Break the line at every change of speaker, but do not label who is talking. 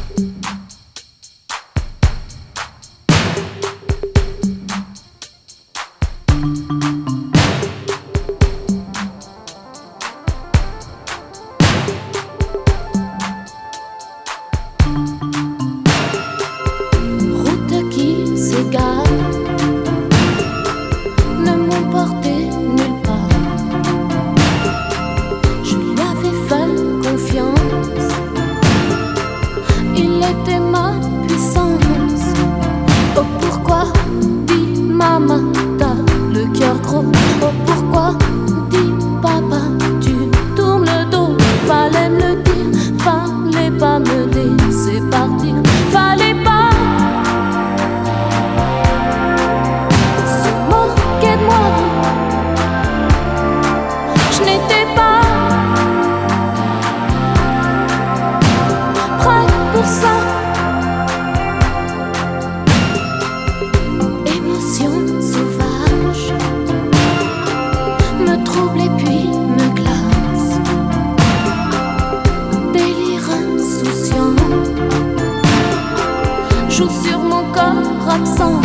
Route qui s'égare ne m'ont porté nulle part. Je lui avais fait confiance, il était ma puissance. Oh pourquoi, dis maman, t'as le cœur gros. Oh pourquoi, dis papa, tu tournes le dos. Fallait me le dire, fallait pas me laisser partir. Fallait pas se moquer de moi. Je n'étais pas prête pour ça. Émotion sauvage me trouble et puis me glace. Délire insouciant joue sur mon corps absent.